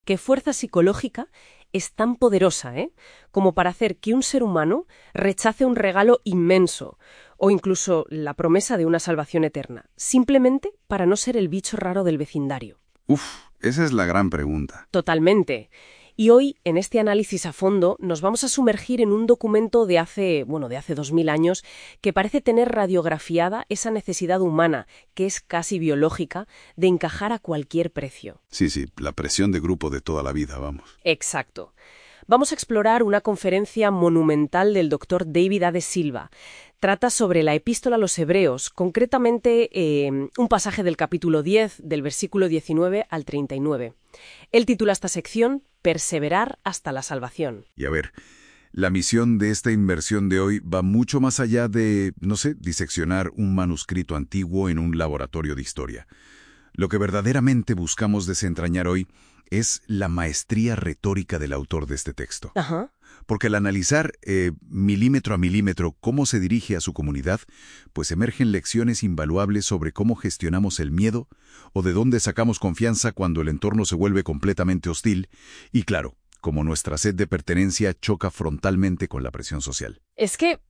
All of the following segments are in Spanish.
¿Qué fuerza psicológica es tan poderosa, como para hacer que un ser humano rechace un regalo inmenso o incluso la promesa de una salvación eterna, simplemente para no ser el bicho raro del vecindario? Uf, esa es la gran pregunta. Totalmente. Y hoy, en este análisis a fondo, nos vamos a sumergir en un documento de hace 2000 años que parece tener radiografiada esa necesidad humana, que es casi biológica, de encajar a cualquier precio. Sí, la presión de grupo de toda la vida, vamos. Exacto. Vamos a explorar una conferencia monumental del doctor David A. de Silva. Trata sobre la Epístola a los Hebreos, concretamente un pasaje del capítulo 10, del versículo 19 al 39. Él titula esta sección Perseverar hasta la salvación. Y a ver, la misión de esta inmersión de hoy va mucho más allá de, diseccionar un manuscrito antiguo en un laboratorio de historia. Lo que verdaderamente buscamos desentrañar hoy es la maestría retórica del autor de este texto. Ajá. Porque al analizar milímetro a milímetro cómo se dirige a su comunidad, pues emergen lecciones invaluables sobre cómo gestionamos el miedo o de dónde sacamos confianza cuando el entorno se vuelve completamente hostil y, claro, cómo nuestra sed de pertenencia choca frontalmente con la presión social. Es que,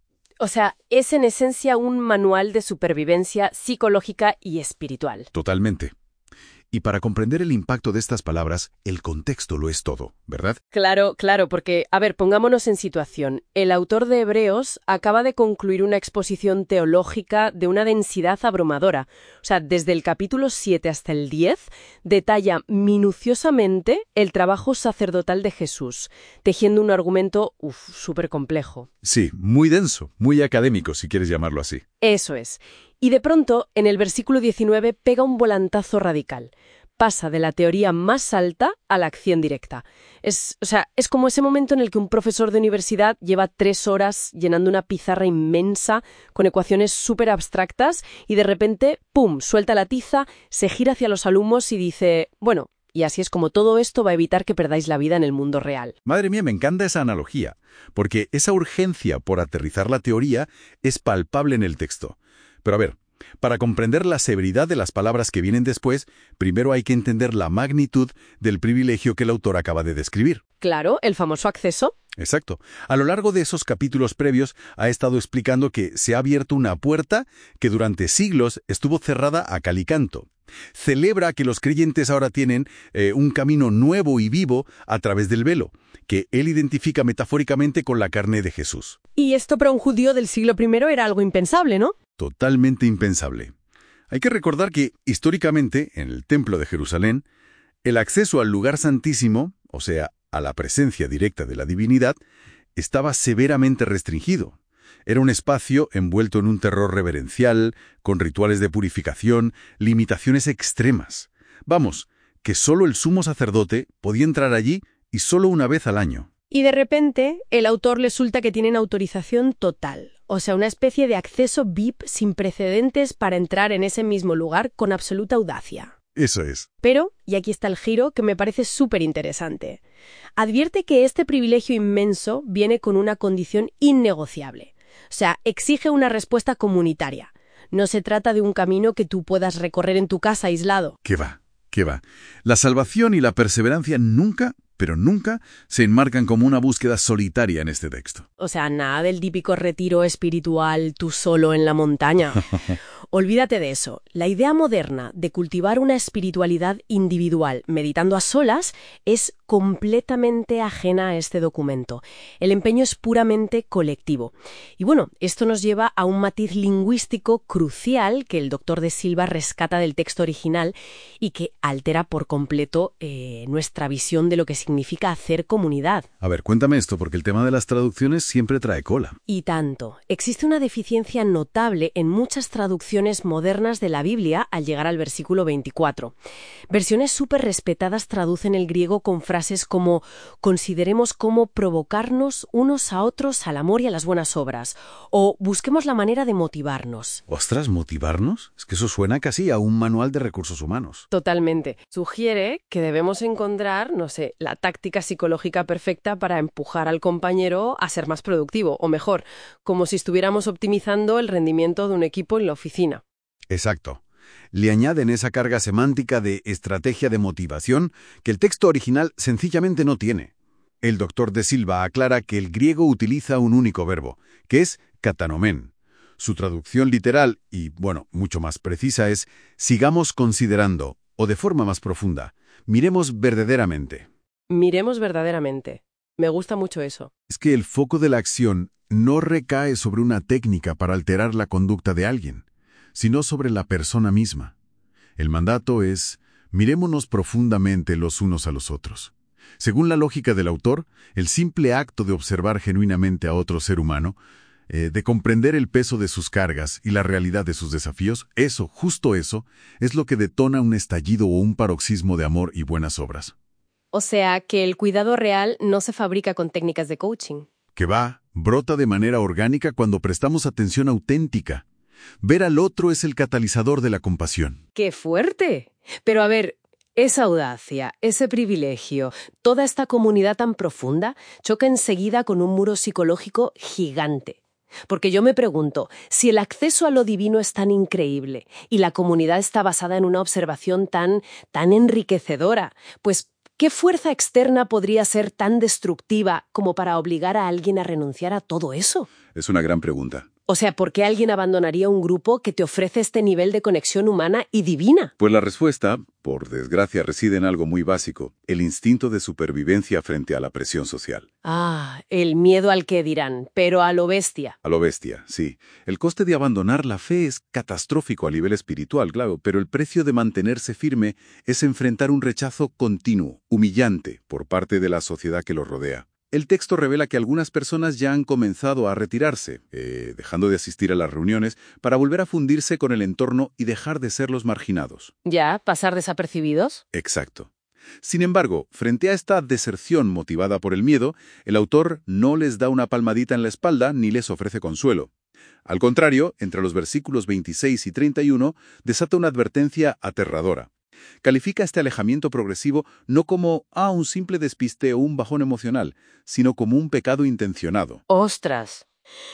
es en esencia un manual de supervivencia psicológica y espiritual. Totalmente. Y para comprender el impacto de estas palabras, el contexto lo es todo, ¿verdad? Claro, porque, pongámonos en situación. El autor de Hebreos acaba de concluir una exposición teológica de una densidad abrumadora. Desde el capítulo 7 hasta el 10, detalla minuciosamente el trabajo sacerdotal de Jesús, tejiendo un argumento, súper complejo. Sí, muy denso, muy académico, si quieres llamarlo así. Eso es. Y de pronto, en el versículo 19, pega un volantazo radical. Pasa de la teoría más alta a la acción directa. Es como ese momento en el que un profesor de universidad lleva 3 horas llenando una pizarra inmensa con ecuaciones súper abstractas y de repente, ¡pum!, suelta la tiza, se gira hacia los alumnos y dice, bueno, y así es como todo esto va a evitar que perdáis la vida en el mundo real. Madre mía, me encanta esa analogía, porque esa urgencia por aterrizar la teoría es palpable en el texto. Pero a ver, para comprender la severidad de las palabras que vienen después, primero hay que entender la magnitud del privilegio que el autor acaba de describir. Claro, el famoso acceso. Exacto. A lo largo de esos capítulos previos ha estado explicando que se ha abierto una puerta que durante siglos estuvo cerrada a cal y canto. Celebra que los creyentes ahora tienen un camino nuevo y vivo a través del velo, que él identifica metafóricamente con la carne de Jesús. Y esto para un judío del siglo I era algo impensable, ¿no? Totalmente impensable. Hay que recordar que, históricamente, en el Templo de Jerusalén, el acceso al lugar santísimo, o sea, a la presencia directa de la divinidad, estaba severamente restringido. Era un espacio envuelto en un terror reverencial, con rituales de purificación, limitaciones extremas. Vamos, que solo el sumo sacerdote podía entrar allí y solo una vez al año. Y de repente, el autor resulta que tienen autorización total. Una especie de acceso VIP sin precedentes para entrar en ese mismo lugar con absoluta audacia. Eso es. Pero, y aquí está el giro que me parece súper interesante, advierte que este privilegio inmenso viene con una condición innegociable. Exige una respuesta comunitaria. No se trata de un camino que tú puedas recorrer en tu casa aislado. ¿Qué va? La salvación y la perseverancia nunca, pero nunca, se enmarcan como una búsqueda solitaria en este texto. Nada del típico retiro espiritual tú solo en la montaña. Olvídate de eso. La idea moderna de cultivar una espiritualidad individual meditando a solas es completamente ajena a este documento. El empeño es puramente colectivo. Y esto nos lleva a un matiz lingüístico crucial que el doctor de Silva rescata del texto original y que altera por completo nuestra visión de lo que significa hacer comunidad. A ver, cuéntame esto, porque el tema de las traducciones siempre trae cola. Y tanto. Existe una deficiencia notable en muchas traducciones modernas de la Biblia al llegar al versículo 24. Versiones súper respetadas traducen el griego con frases como consideremos cómo provocarnos unos a otros al amor y a las buenas obras, o busquemos la manera de motivarnos. ¡Ostras, motivarnos! Es que eso suena casi a un manual de recursos humanos. Totalmente. Sugiere que debemos encontrar, la táctica psicológica perfecta para empujar al compañero a ser más productivo, o mejor, como si estuviéramos optimizando el rendimiento de un equipo en la oficina. Exacto. le añaden esa carga semántica de estrategia de motivación que el texto original sencillamente no tiene. El doctor de Silva aclara que el griego utiliza un único verbo, que es katanomen. Su traducción literal, y bueno, mucho más precisa, es sigamos considerando, o de forma más profunda, miremos verdaderamente. Miremos verdaderamente. Me gusta mucho eso. Es que el foco de la acción no recae sobre una técnica para alterar la conducta de alguien, sino sobre la persona misma. El mandato es, mirémonos profundamente los unos a los otros. Según la lógica del autor, el simple acto de observar genuinamente a otro ser humano, de comprender el peso de sus cargas y la realidad de sus desafíos, eso, justo eso, es lo que detona un estallido o un paroxismo de amor y buenas obras. O sea, que el cuidado real no se fabrica con técnicas de coaching. Que brota de manera orgánica cuando prestamos atención auténtica. Ver al otro es el catalizador de la compasión. ¡Qué fuerte! Pero a ver, esa audacia, ese privilegio, toda esta comunidad tan profunda choca enseguida con un muro psicológico gigante. Porque yo me pregunto, si el acceso a lo divino es tan increíble y la comunidad está basada en una observación tan enriquecedora, pues ¿qué fuerza externa podría ser tan destructiva como para obligar a alguien a renunciar a todo eso? Es una gran pregunta. O sea, ¿por qué alguien abandonaría un grupo que te ofrece este nivel de conexión humana y divina? Pues la respuesta, por desgracia, reside en algo muy básico, el instinto de supervivencia frente a la presión social. Ah, el miedo al que dirán, pero a lo bestia. A lo bestia, sí. El coste de abandonar la fe es catastrófico a nivel espiritual, claro, pero el precio de mantenerse firme es enfrentar un rechazo continuo, humillante, por parte de la sociedad que los rodea. El texto revela que algunas personas ya han comenzado a retirarse, dejando de asistir a las reuniones, para volver a fundirse con el entorno y dejar de ser los marginados. ¿Ya? ¿Pasar desapercibidos? Exacto. Sin embargo, frente a esta deserción motivada por el miedo, el autor no les da una palmadita en la espalda ni les ofrece consuelo. Al contrario, entre los versículos 26 y 31, desata una advertencia aterradora. Califica este alejamiento progresivo no como un simple despiste o un bajón emocional, sino como un pecado intencionado. ¡Ostras!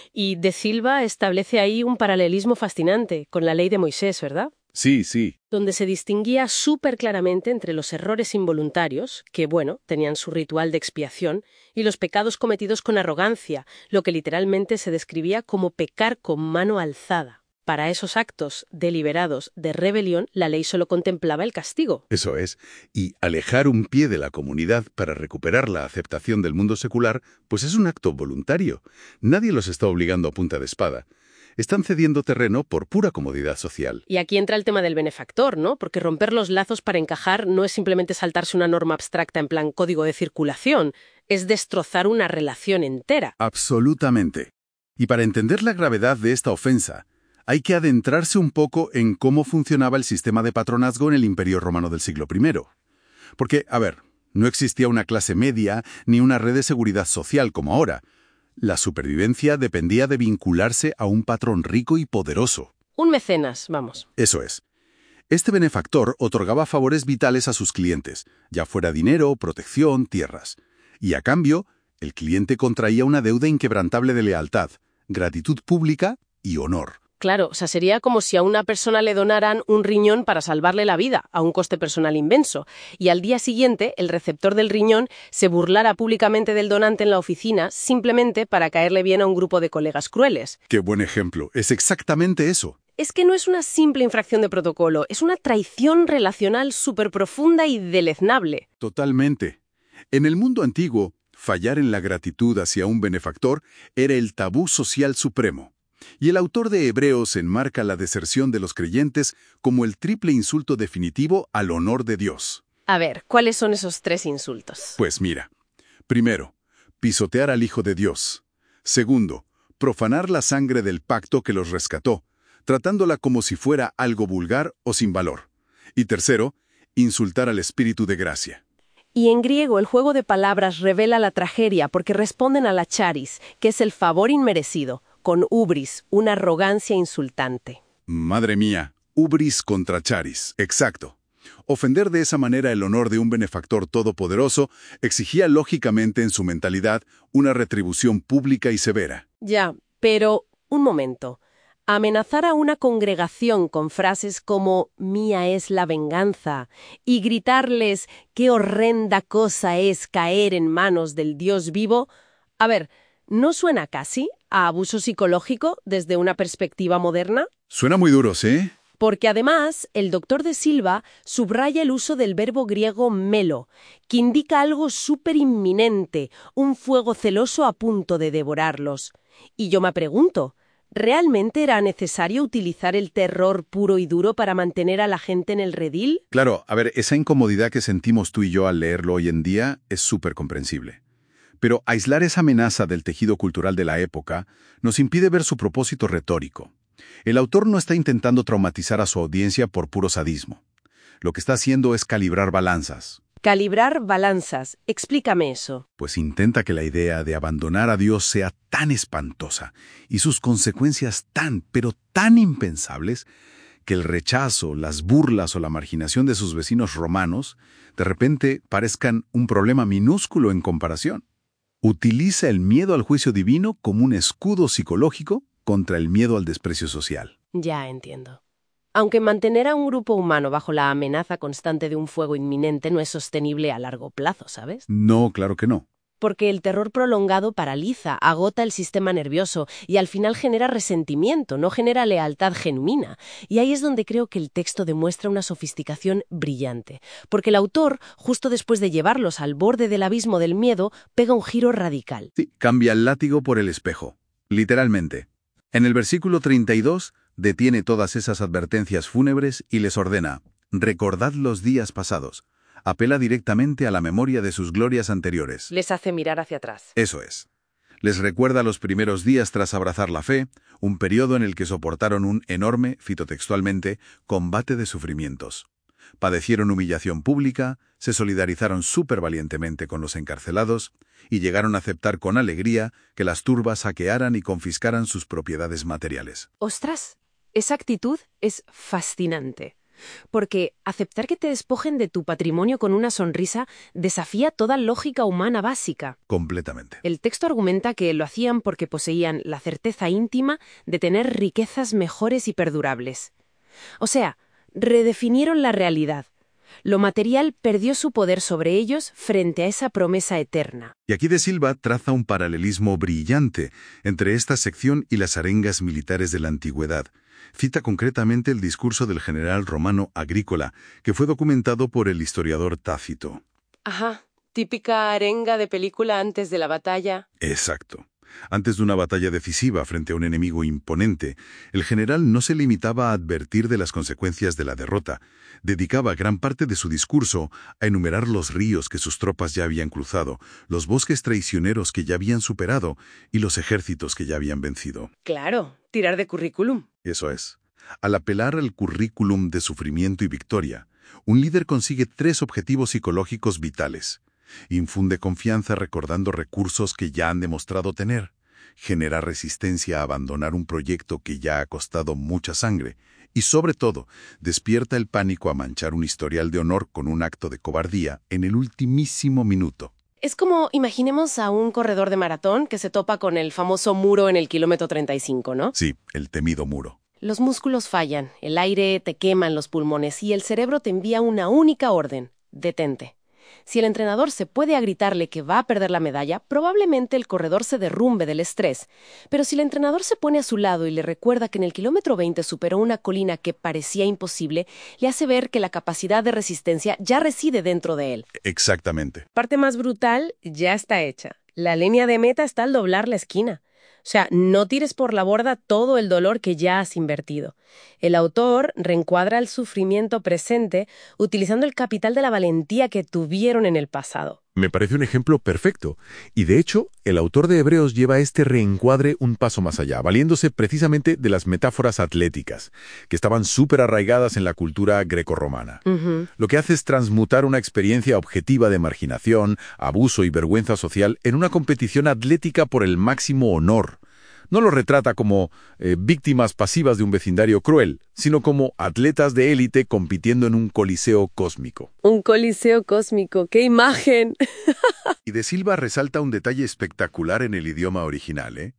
Y de Silva establece ahí un paralelismo fascinante con la ley de Moisés, ¿verdad? Sí, sí. Donde se distinguía súper claramente entre los errores involuntarios, que, tenían su ritual de expiación, y los pecados cometidos con arrogancia, lo que literalmente se describía como pecar con mano alzada. Para esos actos deliberados de rebelión, la ley solo contemplaba el castigo. Eso es. Y alejar un pie de la comunidad para recuperar la aceptación del mundo secular, pues es un acto voluntario. Nadie los está obligando a punta de espada. Están cediendo terreno por pura comodidad social. Y aquí entra el tema del benefactor, ¿no? Porque romper los lazos para encajar no es simplemente saltarse una norma abstracta en plan código de circulación, es destrozar una relación entera. Absolutamente. Y para entender la gravedad de esta ofensa, hay que adentrarse un poco en cómo funcionaba el sistema de patronazgo en el Imperio Romano del siglo I. Porque, no existía una clase media ni una red de seguridad social como ahora. La supervivencia dependía de vincularse a un patrón rico y poderoso. Un mecenas, vamos. Eso es. Este benefactor otorgaba favores vitales a sus clientes, ya fuera dinero, protección, tierras. Y a cambio, el cliente contraía una deuda inquebrantable de lealtad, gratitud pública y honor. Claro, sería como si a una persona le donaran un riñón para salvarle la vida, a un coste personal inmenso, y al día siguiente el receptor del riñón se burlara públicamente del donante en la oficina simplemente para caerle bien a un grupo de colegas crueles. ¡Qué buen ejemplo! Es exactamente eso. Es que no es una simple infracción de protocolo, es una traición relacional súper profunda y deleznable. Totalmente. En el mundo antiguo, fallar en la gratitud hacia un benefactor era el tabú social supremo. Y el autor de Hebreos enmarca la deserción de los creyentes como el triple insulto definitivo al honor de Dios. A ver, ¿cuáles son esos 3 insultos? Pues mira, primero, pisotear al Hijo de Dios. Segundo, profanar la sangre del pacto que los rescató, tratándola como si fuera algo vulgar o sin valor. Y tercero, insultar al Espíritu de gracia. Y en griego el juego de palabras revela la tragedia porque responden a la charis, que es el favor inmerecido, con ubris, una arrogancia insultante. Madre mía, ubris contra charis, exacto. Ofender de esa manera el honor de un benefactor todopoderoso exigía lógicamente en su mentalidad una retribución pública y severa. Ya, pero un momento. Amenazar a una congregación con frases como «mía es la venganza» y gritarles «qué horrenda cosa es caer en manos del Dios vivo». A ver, ¿no suena casi a abuso psicológico desde una perspectiva moderna? Suena muy duro, ¿sí? Porque además, el doctor de Silva subraya el uso del verbo griego melo, que indica algo súper inminente, un fuego celoso a punto de devorarlos. Y yo me pregunto, ¿realmente era necesario utilizar el terror puro y duro para mantener a la gente en el redil? Claro, a ver, esa incomodidad que sentimos tú y yo al leerlo hoy en día es súper comprensible. Pero aislar esa amenaza del tejido cultural de la época nos impide ver su propósito retórico. El autor no está intentando traumatizar a su audiencia por puro sadismo. Lo que está haciendo es calibrar balanzas. Calibrar balanzas. Explícame eso. Pues intenta que la idea de abandonar a Dios sea tan espantosa y sus consecuencias tan, pero tan impensables, que el rechazo, las burlas o la marginación de sus vecinos romanos de repente parezcan un problema minúsculo en comparación. Utiliza el miedo al juicio divino como un escudo psicológico contra el miedo al desprecio social. Ya entiendo. Aunque mantener a un grupo humano bajo la amenaza constante de un fuego inminente no es sostenible a largo plazo, ¿sabes? No, claro que no. Porque el terror prolongado paraliza, agota el sistema nervioso y al final genera resentimiento, no genera lealtad genuina. Y ahí es donde creo que el texto demuestra una sofisticación brillante. Porque el autor, justo después de llevarlos al borde del abismo del miedo, pega un giro radical. Sí, cambia el látigo por el espejo. Literalmente. En el versículo 32, detiene todas esas advertencias fúnebres y les ordena: recordad los días pasados. Apela directamente a la memoria de sus glorias anteriores. Les hace mirar hacia atrás. Eso es. Les recuerda los primeros días tras abrazar la fe, un periodo en el que soportaron un enorme, cito textualmente, combate de sufrimientos. Padecieron humillación pública, se solidarizaron súper valientemente con los encarcelados y llegaron a aceptar con alegría que las turbas saquearan y confiscaran sus propiedades materiales. ¡Ostras! Esa actitud es fascinante. Porque aceptar que te despojen de tu patrimonio con una sonrisa desafía toda lógica humana básica. Completamente. El texto argumenta que lo hacían porque poseían la certeza íntima de tener riquezas mejores y perdurables. O sea, redefinieron la realidad. Lo material perdió su poder sobre ellos frente a esa promesa eterna. Y aquí de Silva traza un paralelismo brillante entre esta sección y las arengas militares de la antigüedad. Cita concretamente el discurso del general romano Agrícola, que fue documentado por el historiador Tácito. Ajá, típica arenga de película antes de la batalla. Exacto. Antes de una batalla decisiva frente a un enemigo imponente, el general no se limitaba a advertir de las consecuencias de la derrota. Dedicaba gran parte de su discurso a enumerar los ríos que sus tropas ya habían cruzado, los bosques traicioneros que ya habían superado y los ejércitos que ya habían vencido. Claro, tirar de currículum. Eso es. Al apelar al currículum de sufrimiento y victoria, un líder consigue 3 objetivos psicológicos vitales. Infunde confianza recordando recursos que ya han demostrado tener. Genera resistencia a abandonar un proyecto que ya ha costado mucha sangre. Y sobre todo, despierta el pánico a manchar un historial de honor con un acto de cobardía en el ultimísimo minuto. Es como, imaginemos a un corredor de maratón que se topa con el famoso muro en el kilómetro 35, ¿no? Sí, el temido muro. Los músculos fallan, el aire te quema en los pulmones y el cerebro te envía una única orden: detente. Si el entrenador se puede a gritarle que va a perder la medalla, probablemente el corredor se derrumbe del estrés. Pero si el entrenador se pone a su lado y le recuerda que en el kilómetro 20 superó una colina que parecía imposible, le hace ver que la capacidad de resistencia ya reside dentro de él. Exactamente. Parte más brutal ya está hecha. La línea de meta está al doblar la esquina. O sea, no tires por la borda todo el dolor que ya has invertido. El autor reencuadra el sufrimiento presente utilizando el capital de la valentía que tuvieron en el pasado. Me parece un ejemplo perfecto. Y de hecho, el autor de Hebreos lleva este reencuadre un paso más allá, valiéndose precisamente de las metáforas atléticas, que estaban súper arraigadas en la cultura grecorromana. Lo que hace es transmutar una experiencia objetiva de marginación, abuso y vergüenza social en una competición atlética por el máximo honor. No lo retrata como víctimas pasivas de un vecindario cruel, sino como atletas de élite compitiendo en un coliseo cósmico. Un coliseo cósmico, ¡qué imagen! Y de Silva resalta un detalle espectacular en el idioma original,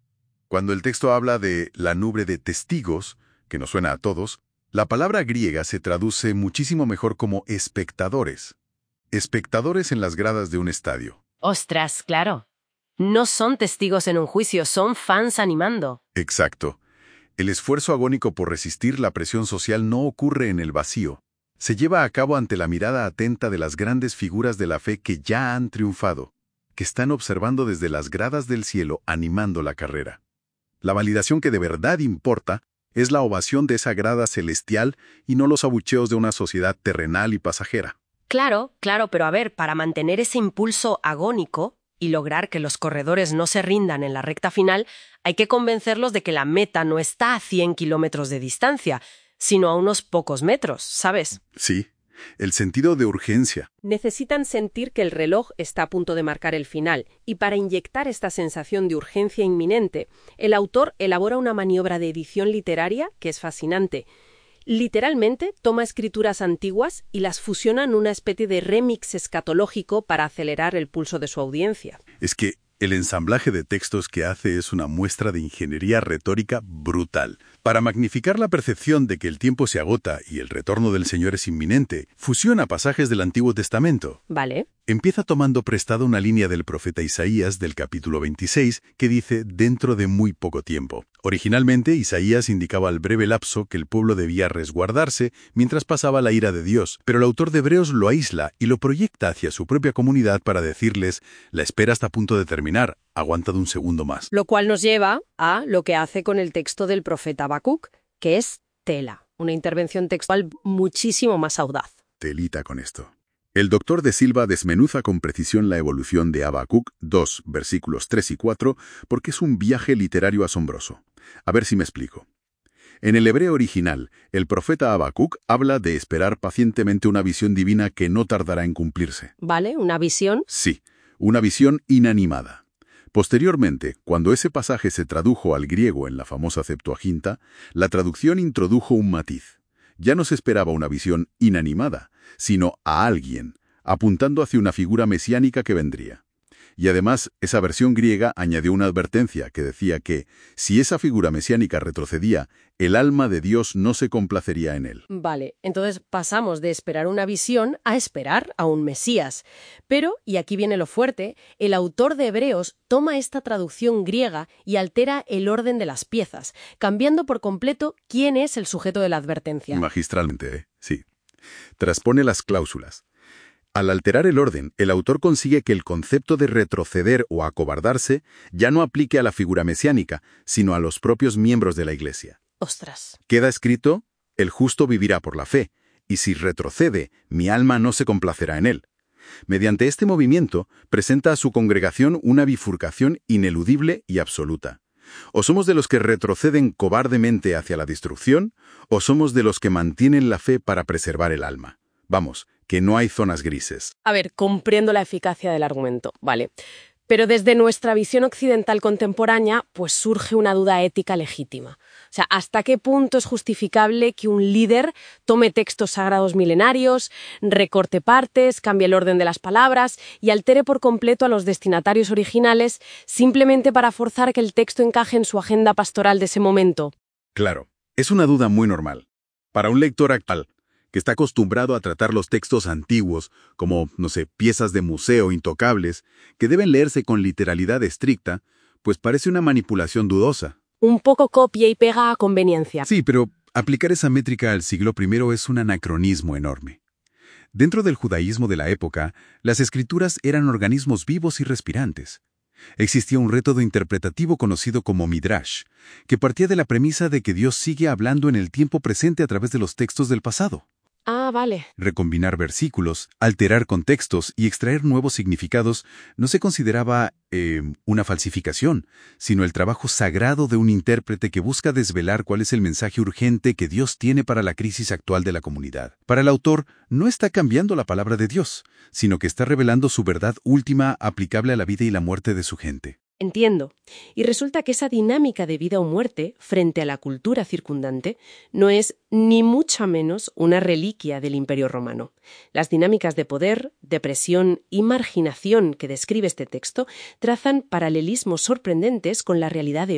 Cuando el texto habla de la nube de testigos, que nos suena a todos, la palabra griega se traduce muchísimo mejor como espectadores. Espectadores en las gradas de un estadio. Ostras, claro. No son testigos en un juicio, son fans animando. Exacto. El esfuerzo agónico por resistir la presión social no ocurre en el vacío. Se lleva a cabo ante la mirada atenta de las grandes figuras de la fe que ya han triunfado, que están observando desde las gradas del cielo animando la carrera. La validación que de verdad importa es la ovación de esa grada celestial y no los abucheos de una sociedad terrenal y pasajera. Claro, pero a ver, para mantener ese impulso agónico y lograr que los corredores no se rindan en la recta final, hay que convencerlos de que la meta no está a 100 kilómetros de distancia, sino a unos pocos metros, ¿sabes? Sí, el sentido de urgencia. Necesitan sentir que el reloj está a punto de marcar el final, y para inyectar esta sensación de urgencia inminente, el autor elabora una maniobra de edición literaria que es fascinante. Literalmente toma escrituras antiguas y las fusiona en una especie de remix escatológico para acelerar el pulso de su audiencia. Es que el ensamblaje de textos que hace es una muestra de ingeniería retórica brutal. Para magnificar la percepción de que el tiempo se agota y el retorno del Señor es inminente, fusiona pasajes del Antiguo Testamento. Vale. Empieza tomando prestada una línea del profeta Isaías del capítulo 26 que dice «dentro de muy poco tiempo». Originalmente, Isaías indicaba el breve lapso que el pueblo debía resguardarse mientras pasaba la ira de Dios, pero el autor de Hebreos lo aísla y lo proyecta hacia su propia comunidad para decirles «la espera está a punto de terminar, aguantad un segundo más». Lo cual nos lleva a lo que hace con el texto del profeta Habacuc, que es tela, una intervención textual muchísimo más audaz. Telita con esto. El doctor de Silva desmenuza con precisión la evolución de Habacuc 2, versículos 3 y 4, porque es un viaje literario asombroso. A ver si me explico. En el hebreo original, el profeta Habacuc habla de esperar pacientemente una visión divina que no tardará en cumplirse. ¿Vale? ¿Una visión? Sí, una visión inanimada. Posteriormente, cuando ese pasaje se tradujo al griego en la famosa Septuaginta, la traducción introdujo un matiz. Ya no se esperaba una visión inanimada, sino a alguien, apuntando hacia una figura mesiánica que vendría. Y además, esa versión griega añadió una advertencia que decía que, si esa figura mesiánica retrocedía, el alma de Dios no se complacería en él. Vale, entonces pasamos de esperar una visión a esperar a un Mesías. Pero, y aquí viene lo fuerte, el autor de Hebreos toma esta traducción griega y altera el orden de las piezas, cambiando por completo quién es el sujeto de la advertencia. Magistralmente, sí. Transpone las cláusulas. Al alterar el orden, el autor consigue que el concepto de retroceder o acobardarse ya no aplique a la figura mesiánica, sino a los propios miembros de la Iglesia. ¡Ostras! Queda escrito, el justo vivirá por la fe, y si retrocede, mi alma no se complacerá en él. Mediante este movimiento, presenta a su congregación una bifurcación ineludible y absoluta. O somos de los que retroceden cobardemente hacia la destrucción, o somos de los que mantienen la fe para preservar el alma. Vamos, que no hay zonas grises. A ver, comprendo la eficacia del argumento, vale. Pero desde nuestra visión occidental contemporánea, pues surge una duda ética legítima. O sea, ¿hasta qué punto es justificable que un líder tome textos sagrados milenarios, recorte partes, cambie el orden de las palabras y altere por completo a los destinatarios originales simplemente para forzar que el texto encaje en su agenda pastoral de ese momento? Claro, es una duda muy normal. Para un lector actual, que está acostumbrado a tratar los textos antiguos como, piezas de museo intocables, que deben leerse con literalidad estricta, pues parece una manipulación dudosa. Un poco copia y pega a conveniencia. Sí, pero aplicar esa métrica al siglo I es un anacronismo enorme. Dentro del judaísmo de la época, las escrituras eran organismos vivos y respirantes. Existía un método interpretativo conocido como Midrash, que partía de la premisa de que Dios sigue hablando en el tiempo presente a través de los textos del pasado. Ah, vale. Recombinar versículos, alterar contextos y extraer nuevos significados no se consideraba una falsificación, sino el trabajo sagrado de un intérprete que busca desvelar cuál es el mensaje urgente que Dios tiene para la crisis actual de la comunidad. Para el autor, no está cambiando la palabra de Dios, sino que está revelando su verdad última aplicable a la vida y la muerte de su gente. Entiendo. Y resulta que esa dinámica de vida o muerte frente a la cultura circundante no es ni mucho menos una reliquia del Imperio Romano. Las dinámicas de poder, depresión y marginación que describe este texto trazan paralelismos sorprendentes con la realidad de hoy,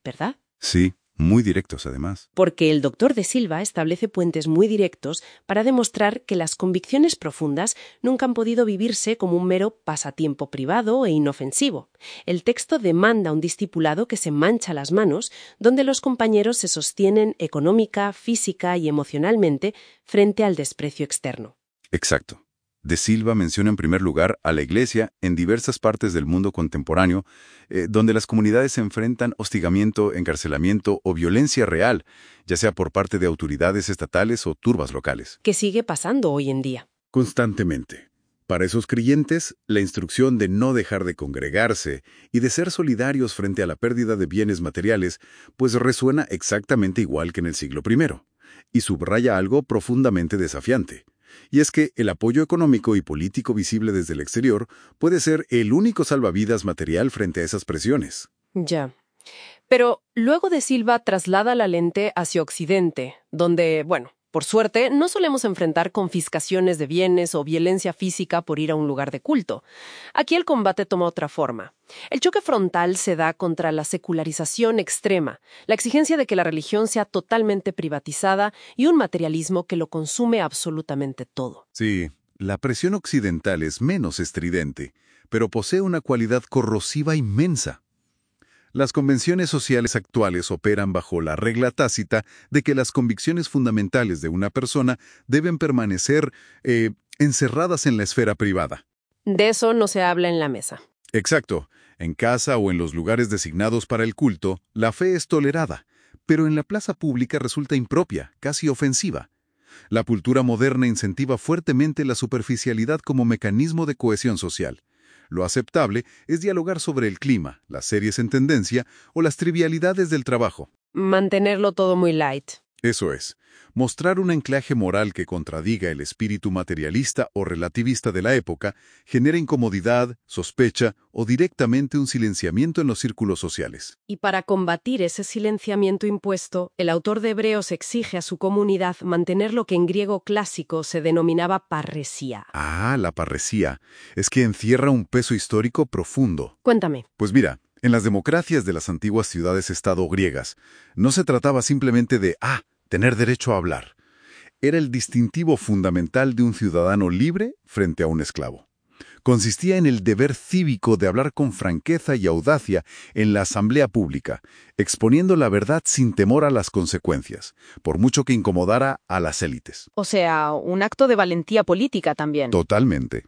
¿verdad? Sí, muy directos además. Porque el doctor de Silva establece puentes muy directos para demostrar que las convicciones profundas nunca han podido vivirse como un mero pasatiempo privado e inofensivo. El texto demanda un discipulado que se mancha las manos, donde los compañeros se sostienen económica, física y emocionalmente frente al desprecio externo. Exacto. De Silva menciona en primer lugar a la Iglesia en diversas partes del mundo contemporáneo, donde las comunidades se enfrentan hostigamiento, encarcelamiento o violencia real, ya sea por parte de autoridades estatales o turbas locales. Que sigue pasando hoy en día. Constantemente. Para esos creyentes, la instrucción de no dejar de congregarse y de ser solidarios frente a la pérdida de bienes materiales, pues resuena exactamente igual que en el siglo I, y subraya algo profundamente desafiante. Y es que el apoyo económico y político visible desde el exterior puede ser el único salvavidas material frente a esas presiones. Ya. Pero luego de Silva traslada la lente hacia Occidente, donde, bueno, por suerte, no solemos enfrentar confiscaciones de bienes o violencia física por ir a un lugar de culto. Aquí el combate toma otra forma. El choque frontal se da contra la secularización extrema, la exigencia de que la religión sea totalmente privatizada y un materialismo que lo consume absolutamente todo. Sí, la presión occidental es menos estridente, pero posee una cualidad corrosiva inmensa. Las convenciones sociales actuales operan bajo la regla tácita de que las convicciones fundamentales de una persona deben permanecer encerradas en la esfera privada. De eso no se habla en la mesa. Exacto. En casa o en los lugares designados para el culto, la fe es tolerada, pero en la plaza pública resulta impropia, casi ofensiva. La cultura moderna incentiva fuertemente la superficialidad como mecanismo de cohesión social. Lo aceptable es dialogar sobre el clima, las series en tendencia o las trivialidades del trabajo. Mantenerlo todo muy light. Eso es, mostrar un anclaje moral que contradiga el espíritu materialista o relativista de la época genera incomodidad, sospecha o directamente un silenciamiento en los círculos sociales. Y para combatir ese silenciamiento impuesto, el autor de Hebreos exige a su comunidad mantener lo que en griego clásico se denominaba parresía. Ah, la parresía. Es que encierra un peso histórico profundo. Cuéntame. Pues mira, en las democracias de las antiguas ciudades-estado griegas, no se trataba simplemente de, tener derecho a hablar. Era el distintivo fundamental de un ciudadano libre frente a un esclavo. Consistía en el deber cívico de hablar con franqueza y audacia en la asamblea pública, exponiendo la verdad sin temor a las consecuencias, por mucho que incomodara a las élites. O sea, un acto de valentía política también. Totalmente.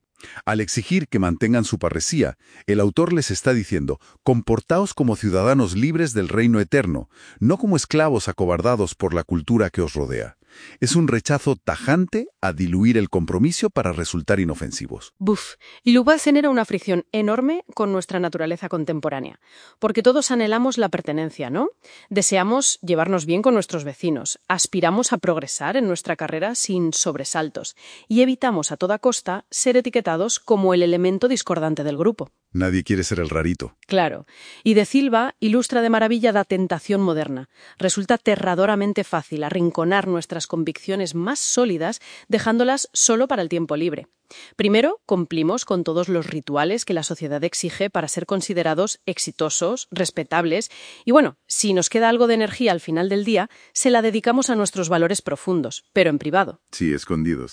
Al exigir que mantengan su parresía, el autor les está diciendo, comportaos como ciudadanos libres del reino eterno, no como esclavos acobardados por la cultura que os rodea. Es un rechazo tajante a diluir el compromiso para resultar inofensivos. Lubas genera una fricción enorme con nuestra naturaleza contemporánea, porque todos anhelamos la pertenencia, ¿no? Deseamos llevarnos bien con nuestros vecinos, aspiramos a progresar en nuestra carrera sin sobresaltos y evitamos a toda costa ser etiquetados como el elemento discordante del grupo. Nadie quiere ser el rarito. Claro. Y de Silva ilustra de maravilla la tentación moderna. Resulta aterradoramente fácil arrinconar nuestras convicciones más sólidas dejándolas solo para el tiempo libre. Primero, cumplimos con todos los rituales que la sociedad exige para ser considerados exitosos, respetables, y bueno, si nos queda algo de energía al final del día, se la dedicamos a nuestros valores profundos, pero en privado. Sí, escondidos.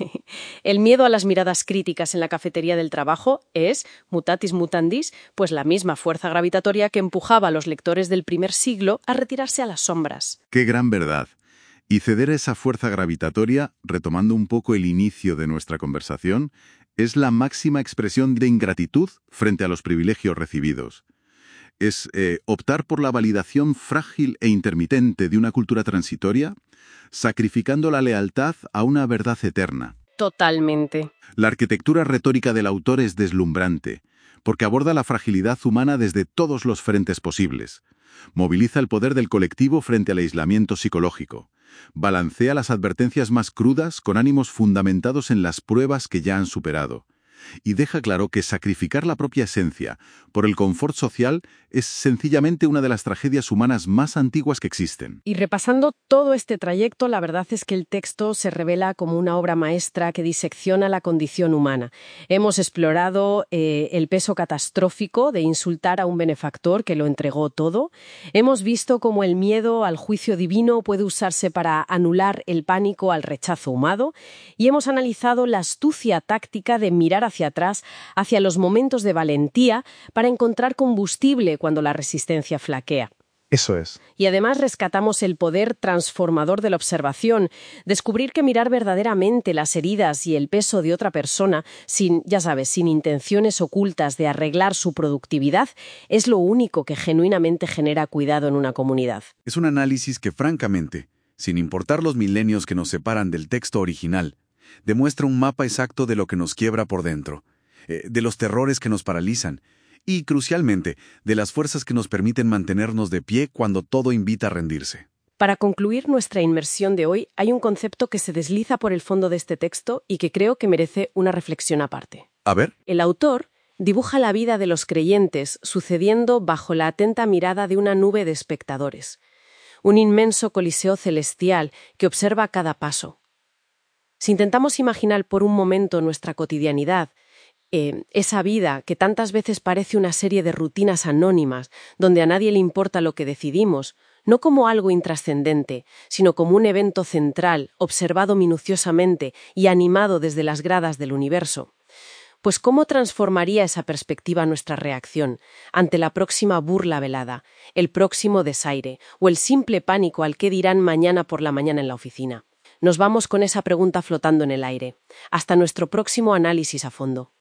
El miedo a las miradas críticas en la cafetería del trabajo es, mutatis mutandis, pues la misma fuerza gravitatoria que empujaba a los lectores del primer siglo a retirarse a las sombras. ¡Qué gran verdad! Y ceder a esa fuerza gravitatoria, retomando un poco el inicio de nuestra conversación, es la máxima expresión de ingratitud frente a los privilegios recibidos. Es optar por la validación frágil e intermitente de una cultura transitoria, sacrificando la lealtad a una verdad eterna. Totalmente. La arquitectura retórica del autor es deslumbrante, porque aborda la fragilidad humana desde todos los frentes posibles. Moviliza el poder del colectivo frente al aislamiento psicológico. Balancea las advertencias más crudas con ánimos fundamentados en las pruebas que ya han superado. y deja claro que sacrificar la propia esencia por el confort social es sencillamente una de las tragedias humanas más antiguas que existen. Y repasando todo este trayecto, la verdad es que el texto se revela como una obra maestra que disecciona la condición humana. Hemos explorado el peso catastrófico de insultar a un benefactor que lo entregó todo. Hemos visto cómo el miedo al juicio divino puede usarse para anular el pánico al rechazo humano. Y hemos analizado la astucia táctica de mirar hacia atrás, hacia los momentos de valentía, para encontrar combustible cuando la resistencia flaquea. Eso es. Y además rescatamos el poder transformador de la observación, descubrir que mirar verdaderamente las heridas y el peso de otra persona, sin intenciones ocultas de arreglar su productividad, es lo único que genuinamente genera cuidado en una comunidad. Es un análisis que, francamente, sin importar los milenios que nos separan del texto original, demuestra un mapa exacto de lo que nos quiebra por dentro, de los terrores que nos paralizan y, crucialmente, de las fuerzas que nos permiten mantenernos de pie cuando todo invita a rendirse. Para concluir nuestra inmersión de hoy, hay un concepto que se desliza por el fondo de este texto y que creo que merece una reflexión aparte. A ver. El autor dibuja la vida de los creyentes sucediendo bajo la atenta mirada de una nube de espectadores, un inmenso coliseo celestial que observa cada paso. Si intentamos imaginar por un momento nuestra cotidianidad, esa vida que tantas veces parece una serie de rutinas anónimas, donde a nadie le importa lo que decidimos, no como algo intrascendente, sino como un evento central, observado minuciosamente y animado desde las gradas del universo, pues ¿cómo transformaría esa perspectiva nuestra reacción ante la próxima burla velada, el próximo desaire o el simple pánico al que dirán mañana por la mañana en la oficina? Nos vamos con esa pregunta flotando en el aire. Hasta nuestro próximo análisis a fondo.